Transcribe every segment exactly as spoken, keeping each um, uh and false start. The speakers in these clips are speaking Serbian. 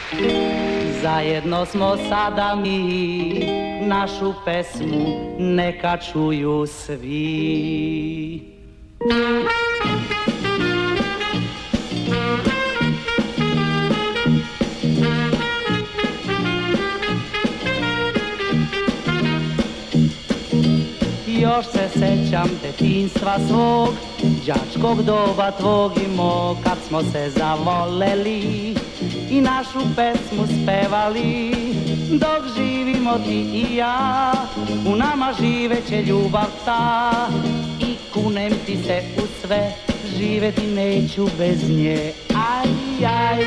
Zajedno smo sada mi, našu pesmu neka čuju svi. Još se sećam detinjstva svog, đačkog doba tvog i mog, kad smo se zavoleli i našu pesmu spevali. Dok živimo ti i ja, u nama živeće ljubav ta, i kunem ti se u sve, živeti neću bez nje. Aj, aj.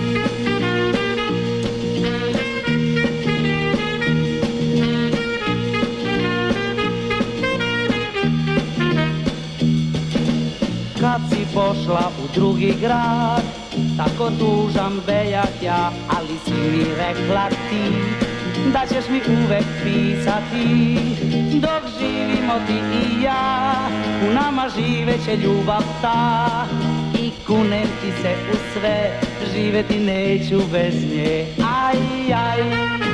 Kad si pošla u drugi grad, tako tužan bejak ja, ali si mi rekla ti da ćeš mi uvek pisati. Dok živimo ti i ja, u nama živeće ljubav ta, i kunem ti se u sve, živeti neću bez nje. Aj, aj.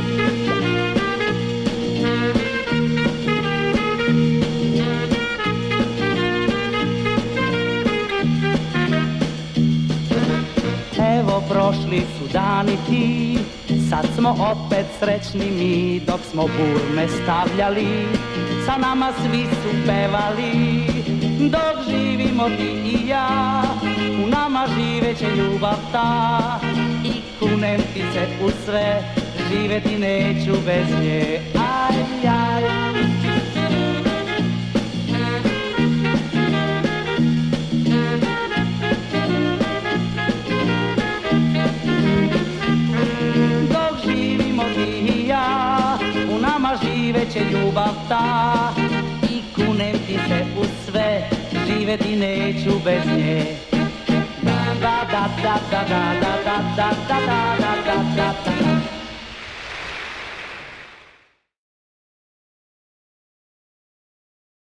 Evo prošli su dani ti, sad smo opet srećni mi. Dok smo burme stavljali, sa nama svi su pevali. Dok živimo ti i ja, u nama živeće ljubav ta, i kunem ti se u sve, živeti neću bez nje. Aj, aj. Živeće ljubav ta, i kunem ti se u sve, živeti neću bez nje. Da da da da da da da da da da da da da da.